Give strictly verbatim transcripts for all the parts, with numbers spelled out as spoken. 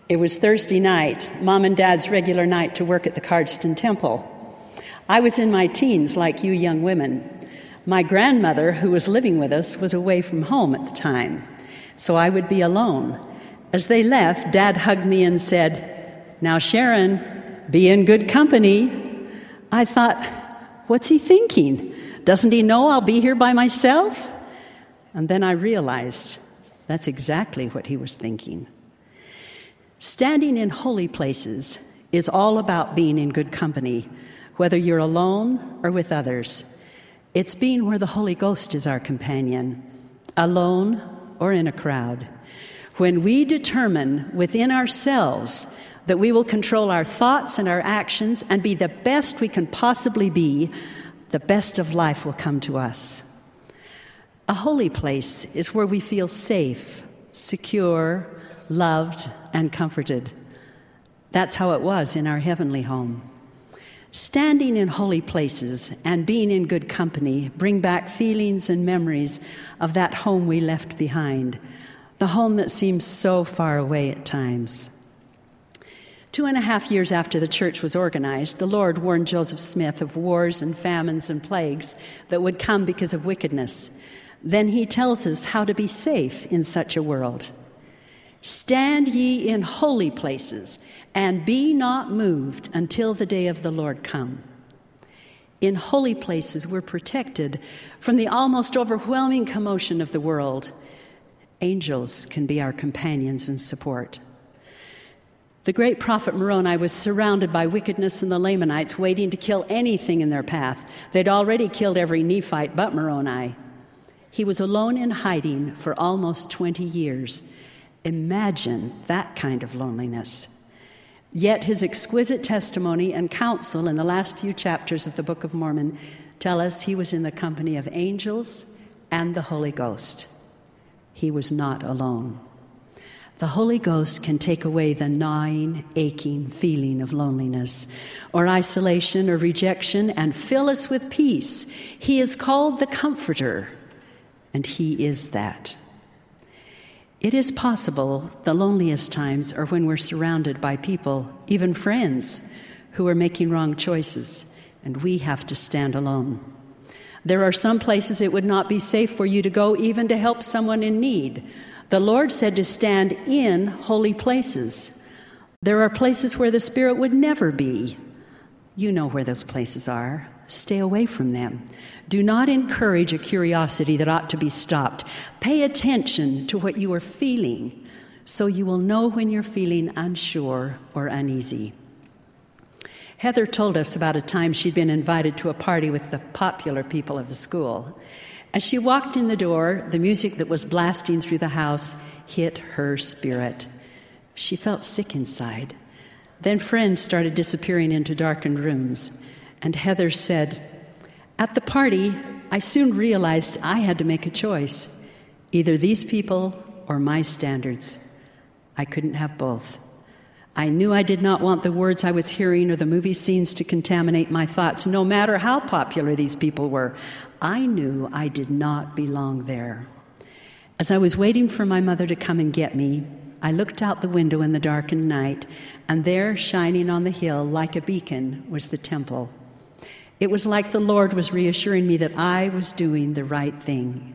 It was Thursday night, Mom and Dad's regular night to work at the Cardston Temple. I was in my teens, like you young women. My grandmother, who was living with us, was away from home at the time, so I would be alone. As they left, Dad hugged me and said, "Now, Sharon, be in good company." I thought, what's he thinking? Doesn't he know I'll be here by myself? And then I realized that's exactly what he was thinking. Standing in holy places is all about being in good company, whether you're alone or with others. It's being where the Holy Ghost is our companion, alone or in a crowd. When we determine within ourselves that we will control our thoughts and our actions and be the best we can possibly be, the best of life will come to us. A holy place is where we feel safe, secure, loved, and comforted. That's how it was in our heavenly home. Standing in holy places and being in good company bring back feelings and memories of that home we left behind, the home that seems so far away at times. Two and a half years after the church was organized, the Lord warned Joseph Smith of wars and famines and plagues that would come because of wickedness. Then he tells us how to be safe in such a world. "Stand ye in holy places, and be not moved until the day of the Lord come." In holy places, we're protected from the almost overwhelming commotion of the world. Angels can be our companions and support. The great prophet Moroni was surrounded by wickedness and the Lamanites waiting to kill anything in their path. They'd already killed every Nephite but Moroni. He was alone in hiding for almost twenty years. Imagine that kind of loneliness. Yet his exquisite testimony and counsel in the last few chapters of the Book of Mormon tell us he was in the company of angels and the Holy Ghost. He was not alone. The Holy Ghost can take away the gnawing, aching feeling of loneliness or isolation or rejection and fill us with peace. He is called the Comforter, and he is that. It is possible the loneliest times are when we're surrounded by people, even friends, who are making wrong choices, and we have to stand alone. There are some places it would not be safe for you to go even to help someone in need. The Lord said to stand in holy places. There are places where the Spirit would never be. You know where those places are. Stay away from them. Do not encourage a curiosity that ought to be stopped. Pay attention to what you are feeling so you will know when you're feeling unsure or uneasy. Heather told us about a time she'd been invited to a party with the popular people of the school. As she walked in the door, the music that was blasting through the house hit her spirit. She felt sick inside. Then friends started disappearing into darkened rooms, and Heather said, "At the party, I soon realized I had to make a choice, either these people or my standards. I couldn't have both. I knew I did not want the words I was hearing or the movie scenes to contaminate my thoughts, no matter how popular these people were. I knew I did not belong there. As I was waiting for my mother to come and get me, I looked out the window in the darkened night, and there, shining on the hill like a beacon, was the temple. It was like the Lord was reassuring me that I was doing the right thing."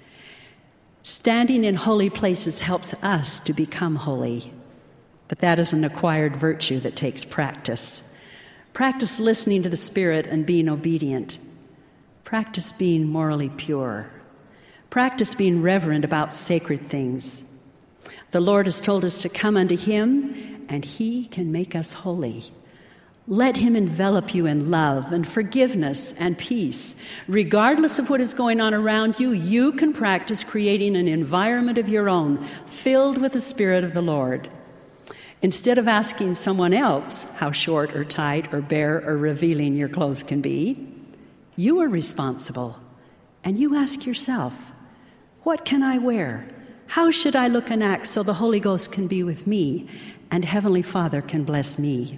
Standing in holy places helps us to become holy, but that is an acquired virtue that takes practice. Practice listening to the Spirit and being obedient. Practice being morally pure. Practice being reverent about sacred things. The Lord has told us to come unto him, and he can make us holy. Let him envelop you in love and forgiveness and peace. Regardless of what is going on around you, you can practice creating an environment of your own, filled with the Spirit of the Lord. Instead of asking someone else how short or tight or bare or revealing your clothes can be, you are responsible, and you ask yourself, what can I wear? How should I look and act so the Holy Ghost can be with me and Heavenly Father can bless me?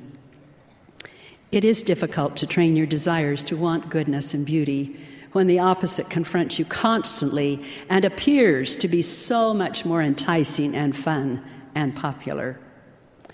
It is difficult to train your desires to want goodness and beauty when the opposite confronts you constantly and appears to be so much more enticing and fun and popular.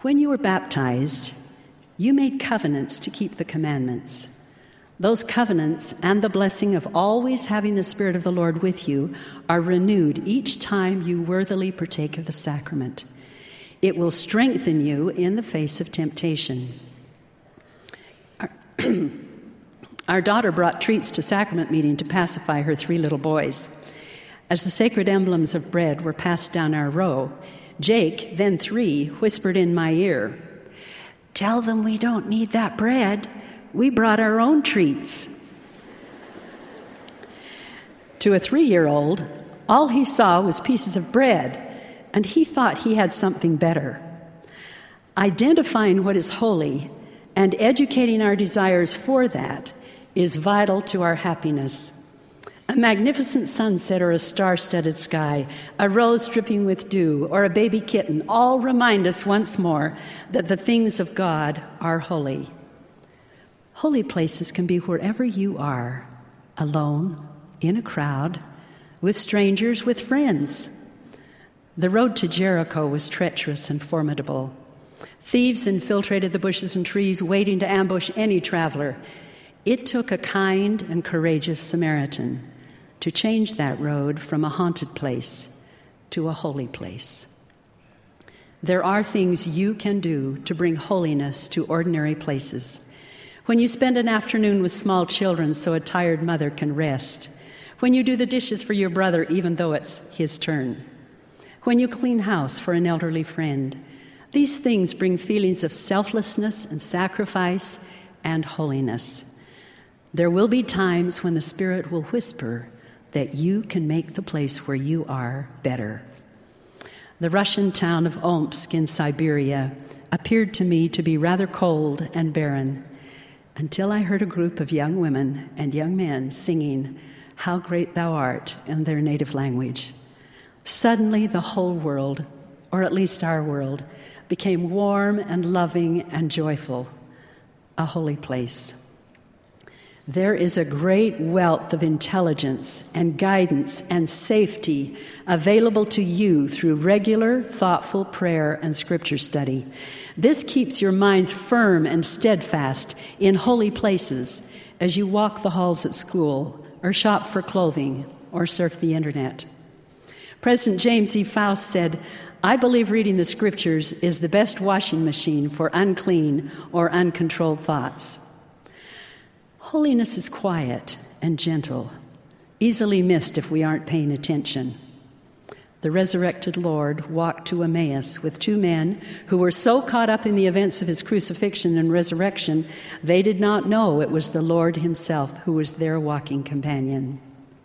When you were baptized, you made covenants to keep the commandments. Those covenants and the blessing of always having the Spirit of the Lord with you are renewed each time you worthily partake of the sacrament. It will strengthen you in the face of temptation. Our, our daughter brought treats to sacrament meeting to pacify her three little boys. As the sacred emblems of bread were passed down our row, Jake, then three, whispered in my ear, "Tell them we don't need that bread. We brought our own treats." To a three-year-old, all he saw was pieces of bread, and he thought he had something better. Identifying what is holy and educating our desires for that is vital to our happiness. A magnificent sunset or a star-studded sky, a rose dripping with dew, or a baby kitten all remind us once more that the things of God are holy. Holy places can be wherever you are, alone, in a crowd, with strangers, with friends. The road to Jericho was treacherous and formidable. Thieves infiltrated the bushes and trees, waiting to ambush any traveler. It took a kind and courageous Samaritan to change that road from a haunted place to a holy place. There are things you can do to bring holiness to ordinary places. When you spend an afternoon with small children so a tired mother can rest. When you do the dishes for your brother even though it's his turn. When you clean house for an elderly friend. These things bring feelings of selflessness and sacrifice and holiness. There will be times when the Spirit will whisper that you can make the place where you are better. The Russian town of Omsk in Siberia appeared to me to be rather cold and barren until I heard a group of young women and young men singing "How Great Thou Art" in their native language. Suddenly the whole world, or at least our world, became warm and loving and joyful, a holy place. There is a great wealth of intelligence and guidance and safety available to you through regular, thoughtful prayer and scripture study. This keeps your minds firm and steadfast in holy places as you walk the halls at school or shop for clothing or surf the internet. President James E. Faust said, "I believe reading the scriptures is the best washing machine for unclean or uncontrolled thoughts." Holiness is quiet and gentle, easily missed if we aren't paying attention. The resurrected Lord walked to Emmaus with two men who were so caught up in the events of his crucifixion and resurrection, they did not know it was the Lord himself who was their walking companion.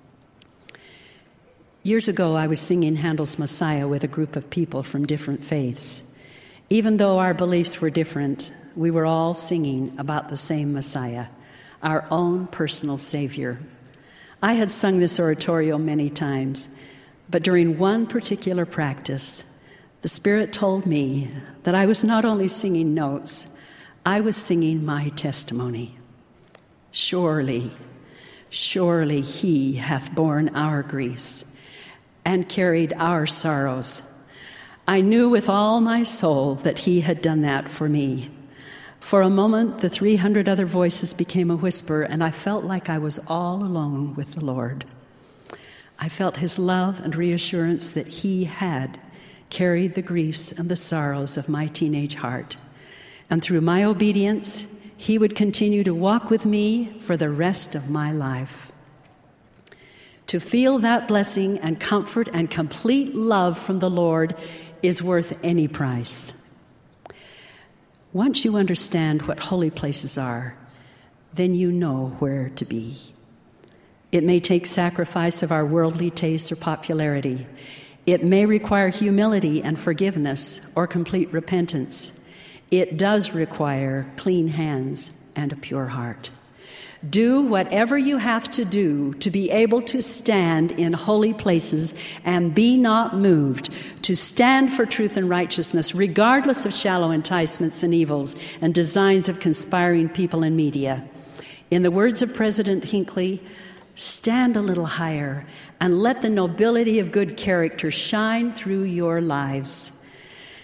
Years ago, I was singing Handel's Messiah with a group of people from different faiths. Even though our beliefs were different, we were all singing about the same Messiah, our own personal Savior. I had sung this oratorio many times, but during one particular practice, the Spirit told me that I was not only singing notes, I was singing my testimony. Surely, surely He hath borne our griefs and carried our sorrows. I knew with all my soul that He had done that for me. For a moment, the three hundred other voices became a whisper, and I felt like I was all alone with the Lord. I felt His love and reassurance that He had carried the griefs and the sorrows of my teenage heart. And through my obedience, He would continue to walk with me for the rest of my life. To feel that blessing and comfort and complete love from the Lord is worth any price. Once you understand what holy places are, then you know where to be. It may take sacrifice of our worldly tastes or popularity. It may require humility and forgiveness or complete repentance. It does require clean hands and a pure heart. Do whatever you have to do to be able to stand in holy places and be not moved, to stand for truth and righteousness, regardless of shallow enticements and evils and designs of conspiring people and media. In the words of President Hinckley, stand a little higher and let the nobility of good character shine through your lives.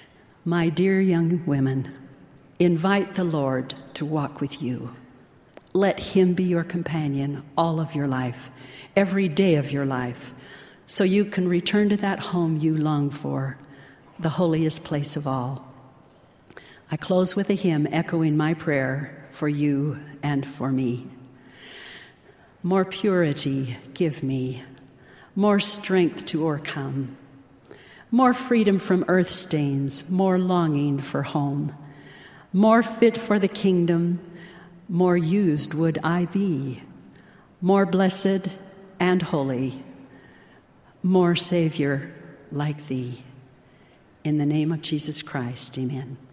My dear young women, invite the Lord to walk with you. Let him be your companion all of your life, every day of your life, so you can return to that home you long for, the holiest place of all. I close with a hymn echoing my prayer for you and for me. More purity give me, more strength to o'ercome, more freedom from earth stains, more longing for home, more fit for the kingdom, more used would I be, more blessed and holy, more Savior like thee. In the name of Jesus Christ, amen.